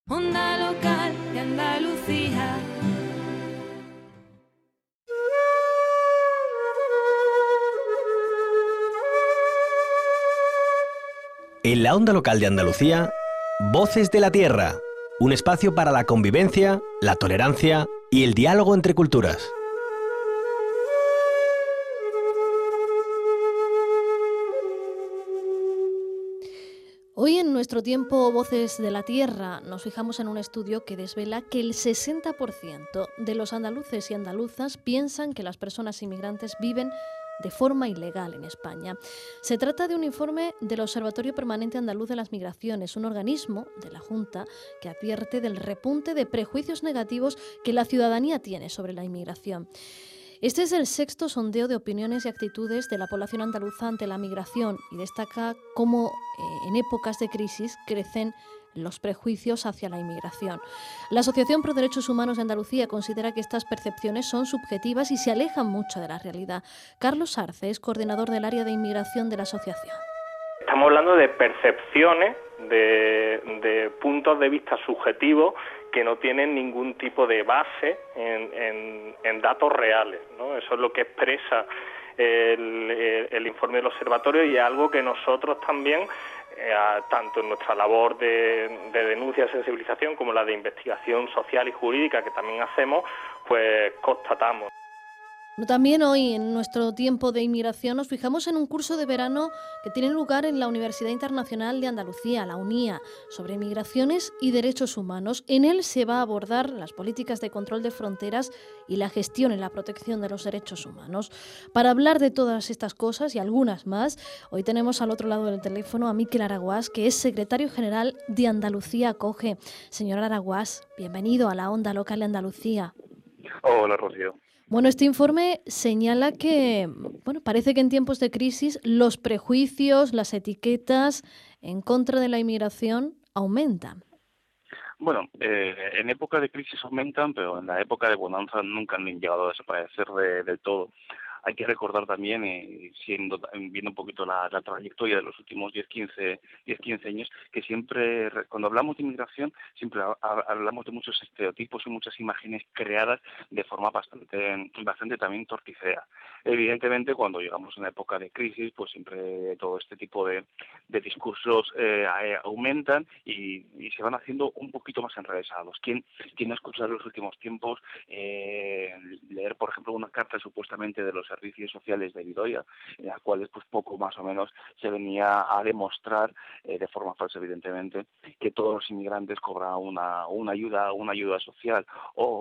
Onda local de Andalucía. En la onda local de Andalucía, Voces de la Tierra, un espacio para la convivencia, la tolerancia y el diálogo entre culturas. Hoy en nuestro tiempo Voces de la Tierra nos fijamos en un estudio que desvela que el 60% de los andaluces y andaluzas piensan que las personas inmigrantes viven de forma ilegal en España. Se trata de un informe del Observatorio Permanente Andaluz de las Migraciones, un organismo de la Junta que advierte del repunte de prejuicios negativos que la ciudadanía tiene sobre la inmigración. Este es el sexto sondeo de opiniones y actitudes de la población andaluza ante la migración y destaca cómo en épocas de crisis crecen los prejuicios hacia la inmigración. La Asociación Pro Derechos Humanos de Andalucía considera que estas percepciones son subjetivas y se alejan mucho de la realidad. Carlos Arce es coordinador del área de inmigración de la asociación. Estamos hablando de percepciones, de puntos de vista subjetivos que no tienen ningún tipo de base en datos reales, ¿no? Eso es lo que expresa el informe del observatorio y es algo que nosotros también, tanto en nuestra labor de denuncia y sensibilización como la de investigación social y jurídica que también hacemos, pues constatamos. También hoy, en nuestro tiempo de inmigración, nos fijamos en un curso de verano que tiene lugar en la Universidad Internacional de Andalucía, la UNIA, sobre migraciones y derechos humanos. En él se va a abordar las políticas de control de fronteras y la gestión en la protección de los derechos humanos. Para hablar de todas estas cosas y algunas más, hoy tenemos al otro lado del teléfono a Miquel Araguás, que es secretario general de Andalucía Acoge. Señor Araguás, bienvenido a la Onda Local de Andalucía. Hola, Rocío. Bueno, este informe señala que, parece que en tiempos de crisis los prejuicios, las etiquetas en contra de la inmigración aumentan. Bueno, en época de crisis aumentan, pero en la época de bonanza nunca han llegado a desaparecer del todo. Hay que recordar también, viendo un poquito la trayectoria de los últimos 10-15 años, que siempre, cuando hablamos de inmigración, siempre hablamos de muchos estereotipos y muchas imágenes creadas de forma bastante también torticera. Evidentemente, cuando llegamos a una época de crisis, pues siempre todo este tipo de discursos aumentan y se van haciendo un poquito más enrevesados. ¿Quién ha escuchado en los últimos tiempos leer, por ejemplo, una carta supuestamente de los servicios sociales de Vidoia, en las cuales pues poco más o menos se venía a demostrar, de forma falsa evidentemente, que todos los inmigrantes cobran una ayuda social, o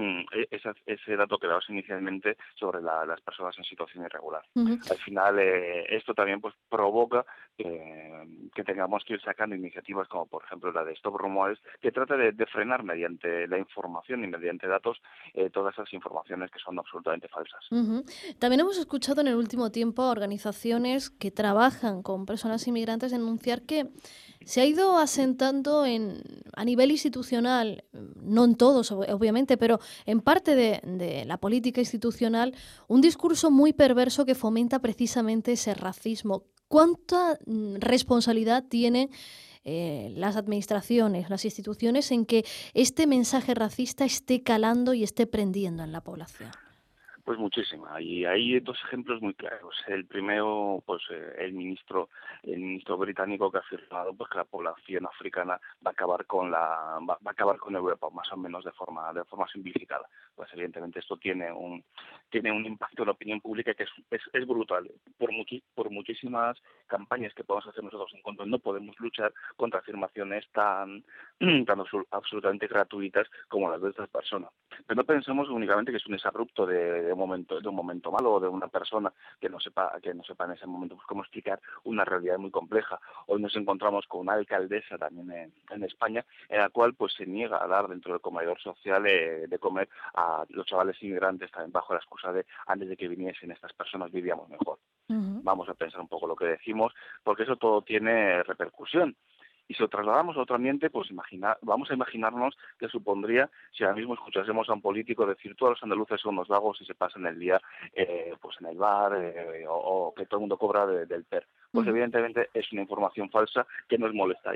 ese dato que dabas inicialmente sobre las personas en situación irregular? Uh-huh. Al final esto también pues provoca que tengamos que ir sacando iniciativas como por ejemplo la de Stop Rumores, que trata de frenar mediante la información y mediante datos todas esas informaciones que son absolutamente falsas. Uh-huh. También hemos escuchado en el último tiempo a organizaciones que trabajan con personas inmigrantes denunciar que se ha ido asentando a nivel institucional, no en todos obviamente, pero en parte de la política institucional, un discurso muy perverso que fomenta precisamente ese racismo. ¿Cuánta responsabilidad tienen las administraciones, las instituciones en que este mensaje racista esté calando y esté prendiendo en la población? Pues muchísima, y hay dos ejemplos muy claros. El primero, pues el ministro británico, que ha afirmado pues que la población africana va a acabar con Europa, más o menos de forma simplificada. Pues evidentemente esto tiene un impacto en la opinión pública que es brutal. Por muchísimas campañas que podemos hacer nosotros en contra, no podemos luchar contra afirmaciones tan absolutamente gratuitas como las de estas personas. Pero no pensemos únicamente que es un exabrupto de un momento malo, o de una persona que no sepa en ese momento pues cómo explicar una realidad muy compleja. Hoy nos encontramos con una alcaldesa también en España, en la cual pues se niega a dar dentro del comedor social de comer a los chavales inmigrantes, también bajo la excusa de antes de que viniesen estas personas vivíamos mejor. Uh-huh. Vamos a pensar un poco lo que decimos, porque eso todo tiene repercusión. Y si lo trasladamos a otro ambiente, pues vamos a imaginarnos qué supondría si ahora mismo escuchásemos a un político decir todos los andaluces son unos vagos y se pasan el día pues en el bar, o que todo el mundo cobra del PER. Pues evidentemente es una información falsa que nos molestaría.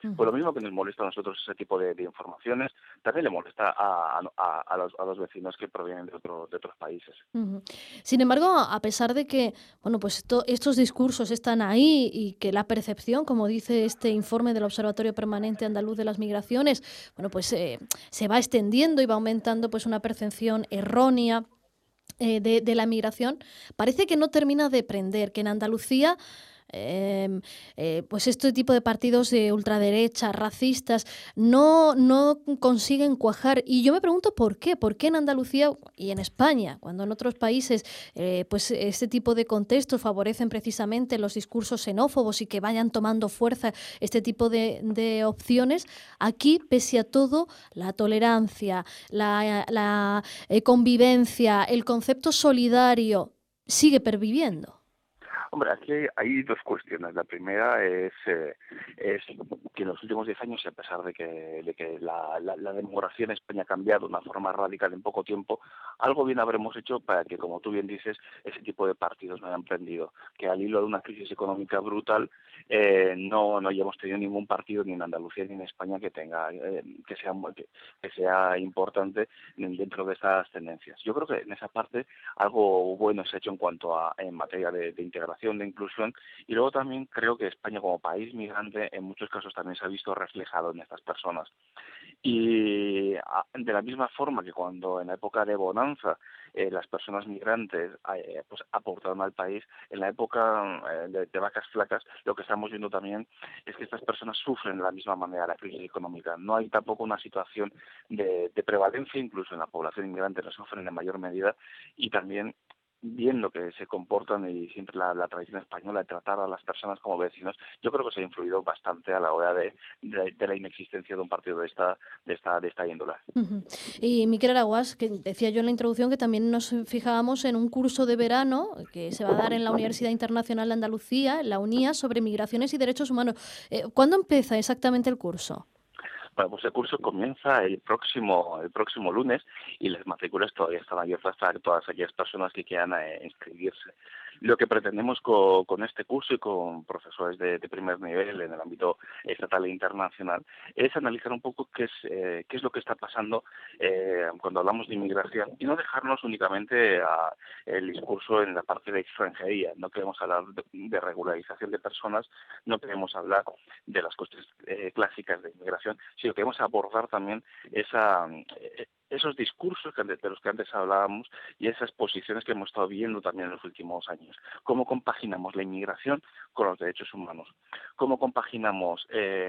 Pues lo mismo que nos molesta a nosotros ese tipo de informaciones, también le molesta a los vecinos que provienen de otros países. Ujú. Sin embargo, a pesar de que, bueno, pues estos discursos están ahí y que la percepción, como dice este informe del Observatorio Permanente Andaluz de las Migraciones, bueno, pues se va extendiendo y va aumentando pues una percepción errónea de la migración, parece que no termina de prender, que en Andalucía pues este tipo de partidos de ultraderecha, racistas, no consiguen cuajar. Y yo me pregunto por qué en Andalucía y en España, cuando en otros países pues este tipo de contextos favorecen precisamente los discursos xenófobos y que vayan tomando fuerza este tipo de opciones, aquí, pese a todo, la tolerancia, la convivencia, el concepto solidario sigue perviviendo. Hombre, aquí hay dos cuestiones. La primera es que en los últimos 10 años, y a pesar de que la demografía en España ha cambiado de una forma radical en poco tiempo, algo bien habremos hecho para que, como tú bien dices, ese tipo de partidos no hayan prendido. Que al hilo de una crisis económica brutal, no hayamos tenido ningún partido ni en Andalucía ni en España que tenga que sea importante dentro de esas tendencias. Yo creo que en esa parte algo bueno se ha hecho en materia de integración, de inclusión, y luego también creo que España como país migrante en muchos casos también se ha visto reflejado en estas personas. Y de la misma forma que cuando en la época de bonanza las personas migrantes pues aportaron al país, en la época de vacas flacas lo que estamos viendo también es que estas personas sufren de la misma manera la crisis económica. No hay tampoco una situación de prevalencia, incluso en la población inmigrante no sufren en mayor medida, y también viendo que se comportan y siempre la tradición española de tratar a las personas como vecinos, yo creo que se ha influido bastante a la hora de la inexistencia de un partido de esta índole. Ujú. Y Miquel Araguás, que decía yo en la introducción que también nos fijábamos en un curso de verano que se va a dar en la Universidad Internacional de Andalucía, en la UNIA, sobre migraciones y derechos humanos. ¿Cuándo empieza exactamente el curso? Bueno, pues el curso comienza el próximo lunes y las matrículas todavía están abiertas para todas aquellas personas que quieran inscribirse. Lo que pretendemos con este curso y con profesores de primer nivel en el ámbito estatal e internacional es analizar un poco qué es lo que está pasando cuando hablamos de inmigración y no dejarnos únicamente el discurso en la parte de extranjería. No queremos hablar de regularización de personas, no queremos hablar de las cuestiones clásicas de inmigración, sino que queremos abordar también esos discursos de los que antes hablábamos y esas posiciones que hemos estado viendo también en los últimos años. ¿Cómo compaginamos la inmigración con los derechos humanos? ¿Cómo compaginamos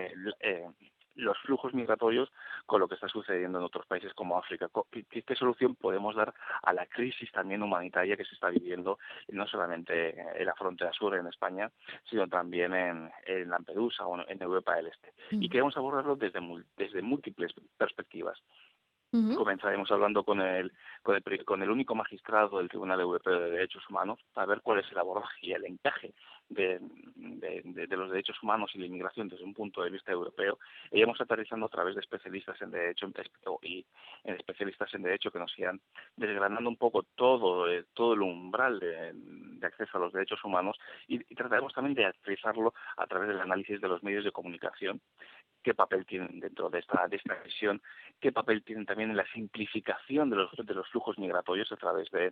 los flujos migratorios con lo que está sucediendo en otros países como África? ¿Qué solución podemos dar a la crisis también humanitaria que se está viviendo no solamente en la frontera sur en España, sino también en Lampedusa o en Europa del Este? Y queremos abordarlo desde múltiples perspectivas. Ujú. Comenzaremos hablando con el único magistrado del Tribunal Europeo de Derechos Humanos para ver cuál es el abordaje y el encaje de los derechos humanos y la inmigración desde un punto de vista europeo. Iremos aterrizando a través de especialistas en derecho y en especialistas en derecho que nos irán desgranando un poco todo el umbral de acceso a los derechos humanos y trataremos también de aterrizarlo a través del análisis de los medios de comunicación, qué papel tienen dentro de esta visión, qué papel tienen también en la simplificación de los flujos migratorios a través de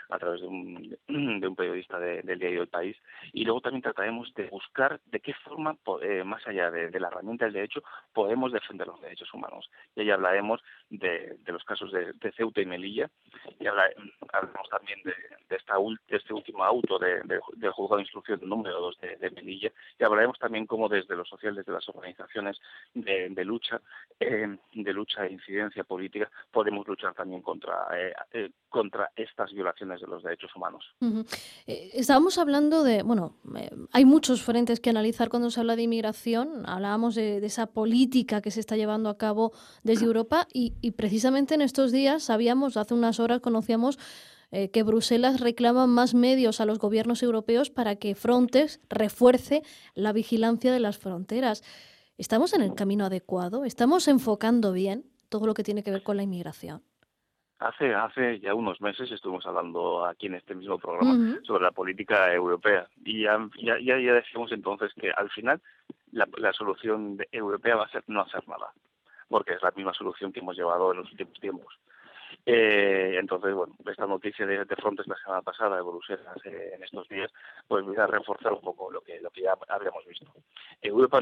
un periodista del diario El País, y luego también trataremos de buscar de qué forma, más allá de la herramienta del derecho, podemos defender los derechos humanos. Y ahí hablaremos de los casos de Ceuta y Melilla, y hablaremos también de este último auto del juzgado de instrucción número 2 de Melilla, y hablaremos también cómo desde lo social, desde las organizaciones de lucha e incidencia política, podemos luchar también contra estas violaciones de los derechos humanos. Ujú. Estábamos hablando hay muchos frentes que analizar cuando se habla de inmigración. Hablábamos de esa política que se está llevando a cabo desde Europa y precisamente en estos días sabíamos, hace unas horas conocíamos que Bruselas reclama más medios a los gobiernos europeos para que Frontex refuerce la vigilancia de las fronteras. ¿Estamos en el camino adecuado? ¿Estamos enfocando bien todo lo que tiene que ver con la inmigración? Hace ya unos meses estuvimos hablando aquí en este mismo programa Ujú. sobre la política europea y ya decíamos entonces que al final la solución europea va a ser no hacer nada, porque es la misma solución que hemos llevado en los últimos tiempos. Entonces, bueno, esta noticia de Frontex la semana pasada, de Bruselas en estos días, pues viene a reforzar un poco lo que ya habíamos visto. Europa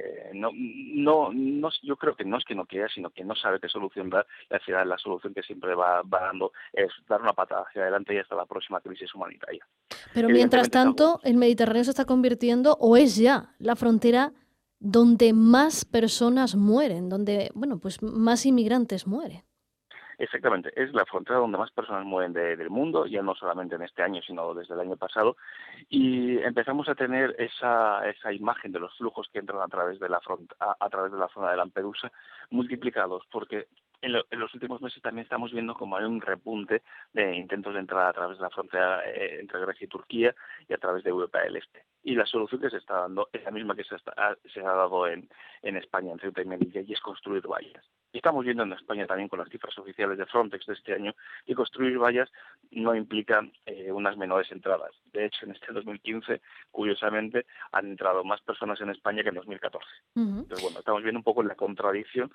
yo creo que no es que no quiera, sino que no sabe qué solución dar, y al final la solución que siempre va dando es dar una patada hacia adelante y hasta la próxima crisis humanitaria. Pero mientras tanto, el Mediterráneo se está convirtiendo, o es ya, la frontera donde más personas mueren, donde, bueno, pues más inmigrantes mueren. Exactamente, es la frontera donde más personas mueren del mundo, ya no solamente en este año, sino desde el año pasado, y empezamos a tener esa imagen de los flujos que entran a través de la zona de Lampedusa multiplicados, porque en los últimos meses también estamos viendo como hay un repunte de intentos de entrar a través de la frontera entre Grecia y Turquía y a través de Europa del Este. Y la solución que se está dando es la misma que se ha dado en España, en Ceuta y Melilla, y es construir vallas. Y estamos viendo en España también con las cifras oficiales de Frontex de este año que construir vallas no implica unas menores entradas. De hecho, en este 2015, curiosamente, han entrado más personas en España que en 2014. Entonces, bueno, estamos viendo un poco la contradicción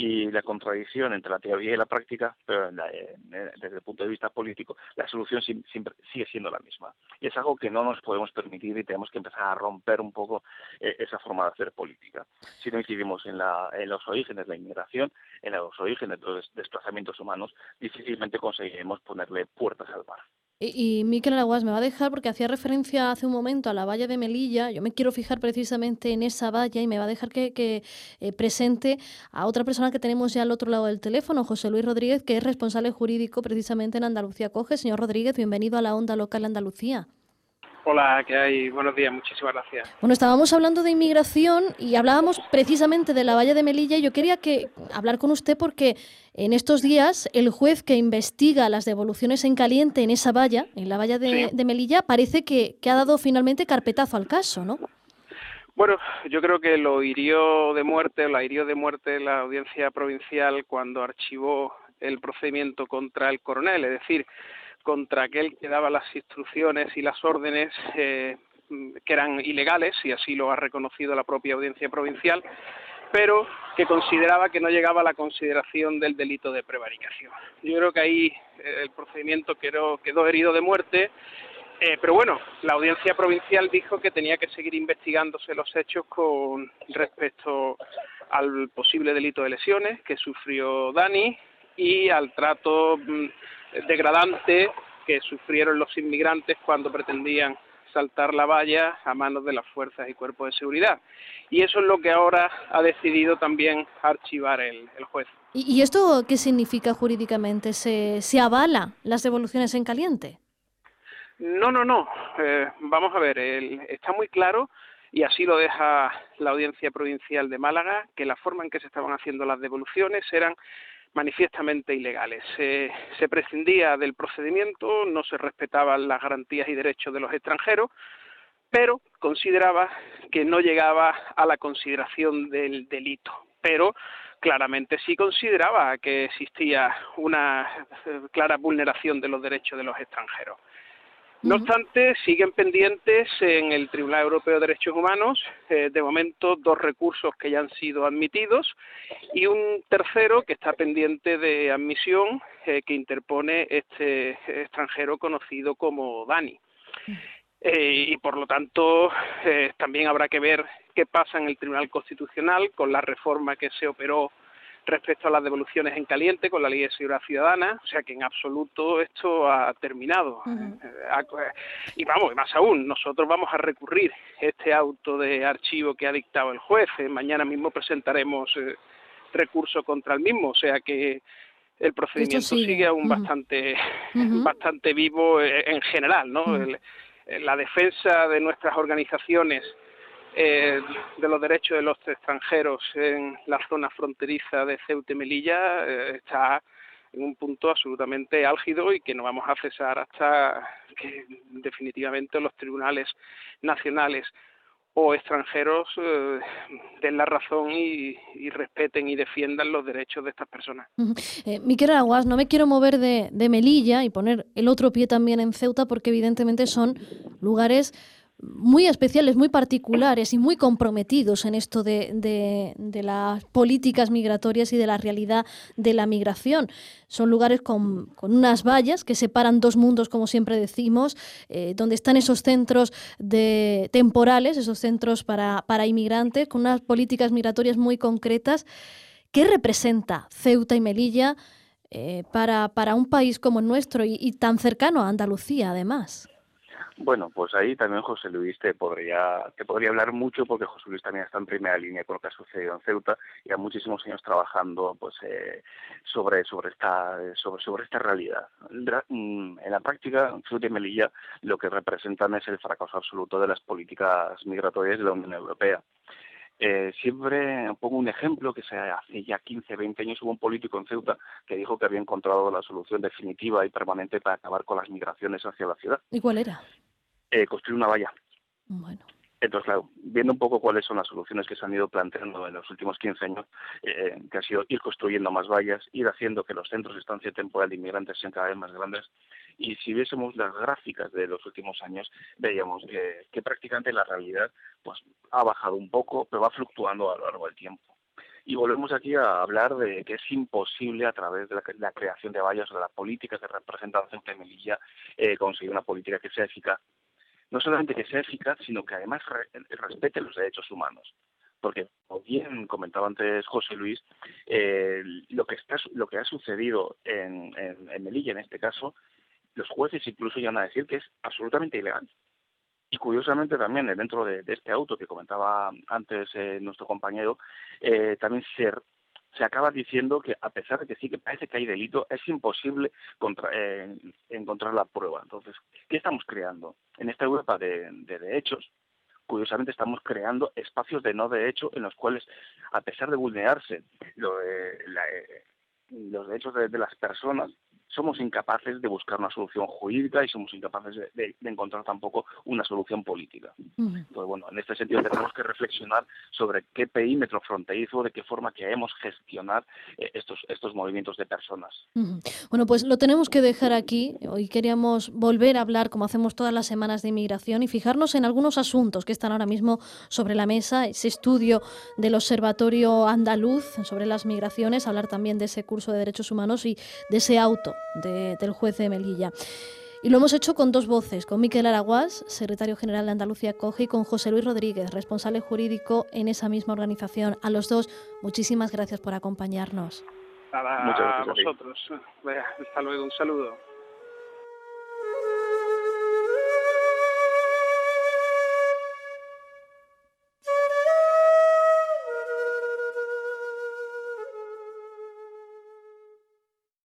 entre la teoría y la práctica, pero desde el punto de vista político, la solución siempre sigue siendo la misma. Y es algo que no nos podemos permitir y tenemos que empezar a romper un poco esa forma de hacer política. Si no incidimos en los orígenes, la inmigración, en los orígenes de los desplazamientos humanos, difícilmente conseguiremos ponerle puertas al mar. Y Mikel Araguás me va a dejar, porque hacía referencia hace un momento a la valla de Melilla. Yo me quiero fijar precisamente en esa valla y me va a dejar que presente a otra persona que tenemos ya al otro lado del teléfono, José Luis Rodríguez, que es responsable jurídico precisamente en Andalucía Coge. Señor Rodríguez, bienvenido a la Onda Local de Andalucía. Hola, ¿qué hay? Buenos días, muchísimas gracias. Bueno, estábamos hablando de inmigración y hablábamos precisamente de la valla de Melilla, y yo quería hablar con usted porque en estos días el juez que investiga las devoluciones en caliente en esa valla, en la valla de Melilla, parece que ha dado finalmente carpetazo al caso, ¿no? Bueno, yo creo que la hirió de muerte la audiencia provincial cuando archivó el procedimiento contra el coronel, es decir, contra aquel que daba las instrucciones y las órdenes que eran ilegales, y así lo ha reconocido la propia audiencia provincial, pero que consideraba que no llegaba a la consideración del delito de prevaricación. Yo creo que ahí el procedimiento quedó herido de muerte, pero bueno, la audiencia provincial dijo que tenía que seguir investigándose los hechos con respecto al posible delito de lesiones que sufrió Dani y al trato degradante que sufrieron los inmigrantes cuando pretendían saltar la valla a manos de las fuerzas y cuerpos de seguridad. Y eso es lo que ahora ha decidido también archivar el juez. ¿Y esto qué significa jurídicamente? ¿Se avala las devoluciones en caliente? No. Vamos a ver, está muy claro, y así lo deja la Audiencia Provincial de Málaga, que la forma en que se estaban haciendo las devoluciones eran manifiestamente ilegales. Se prescindía del procedimiento, no se respetaban las garantías y derechos de los extranjeros, pero consideraba que no llegaba a la consideración del delito. Pero claramente sí consideraba que existía una clara vulneración de los derechos de los extranjeros. No obstante, siguen pendientes en el Tribunal Europeo de Derechos Humanos, de momento 2 recursos que ya han sido admitidos y un tercero que está pendiente de admisión que interpone este extranjero conocido como Dani. Y por lo tanto también habrá que ver qué pasa en el Tribunal Constitucional con la reforma que se operó respecto a las devoluciones en caliente con la Ley de Seguridad Ciudadana, o sea que en absoluto esto ha terminado. Y más aún, nosotros vamos a recurrir este auto de archivo que ha dictado el juez. Mañana mismo presentaremos recurso contra el mismo, o sea que el procedimiento sigue aún bastante vivo en general, ¿no? La defensa de nuestras organizaciones de los derechos de los extranjeros en la zona fronteriza de Ceuta y Melilla está en un punto absolutamente álgido y que no vamos a cesar hasta que definitivamente los tribunales nacionales o extranjeros den la razón y respeten y defiendan los derechos de estas personas. Mikel Araguás, no me quiero mover de Melilla y poner el otro pie también en Ceuta porque evidentemente son lugares muy especiales, muy particulares y muy comprometidos en esto de las políticas migratorias y de la realidad de la migración. Son lugares con unas vallas que separan dos mundos, como siempre decimos, donde están esos centros temporales, esos centros para inmigrantes, con unas políticas migratorias muy concretas. ¿Qué representa Ceuta y Melilla para un país como el nuestro y tan cercano a Andalucía, además? Bueno, pues ahí también José Luis te podría hablar mucho, porque José Luis también está en primera línea con lo que ha sucedido en Ceuta y ha muchísimos años trabajando pues sobre esta realidad. En la práctica, Ceuta y Melilla lo que representan es el fracaso absoluto de las políticas migratorias de la Unión Europea. Siempre pongo un ejemplo que hace ya 15, 20 años hubo un político en Ceuta que dijo que había encontrado la solución definitiva y permanente para acabar con las migraciones hacia la ciudad. ¿Y cuál era? Construir una valla. Bueno. Entonces, claro, viendo un poco cuáles son las soluciones que se han ido planteando en los últimos 15 años, que ha sido ir construyendo más vallas, ir haciendo que los centros de estancia temporal de inmigrantes sean cada vez más grandes, y si viésemos las gráficas de los últimos años, veíamos que prácticamente la realidad pues ha bajado un poco, pero va fluctuando a lo largo del tiempo. Y volvemos aquí a hablar de que es imposible, a través de la creación de vallas o de la política que representa Ceuta y Melilla, conseguir una política que sea eficaz. No solamente que sea eficaz, sino que además respete los derechos humanos. Porque, como bien comentaba antes José Luis, lo que ha sucedido en Melilla, en este caso, los jueces incluso llegan a decir que es absolutamente ilegal. Y curiosamente también dentro de este auto que comentaba antes nuestro compañero, también se acaba diciendo que, a pesar de que sí que parece que hay delito, es imposible encontrar la prueba. Entonces, ¿qué estamos creando? En esta Europa de derechos, curiosamente estamos creando espacios de no derecho en los cuales, a pesar de vulnerarse los derechos de las personas, somos incapaces de buscar una solución jurídica y somos incapaces de encontrar tampoco una solución política. Pues bueno, en este sentido tenemos que reflexionar sobre qué perímetro fronterizo, de qué forma queremos gestionar estos movimientos de personas. Bueno, pues lo tenemos que dejar aquí. Hoy queríamos volver a hablar, como hacemos todas las semanas, de inmigración y fijarnos en algunos asuntos que están ahora mismo sobre la mesa. Ese estudio del Observatorio Andaluz sobre las migraciones, hablar también de ese curso de Derechos Humanos y de ese auto del juez de Melilla. Y lo hemos hecho con dos voces, con Miquel Araguás, secretario general de Andalucía Acoge, y con José Luis Rodríguez, responsable jurídico en esa misma organización. A los dos, muchísimas gracias por acompañarnos. A vosotros. Hasta luego, un saludo.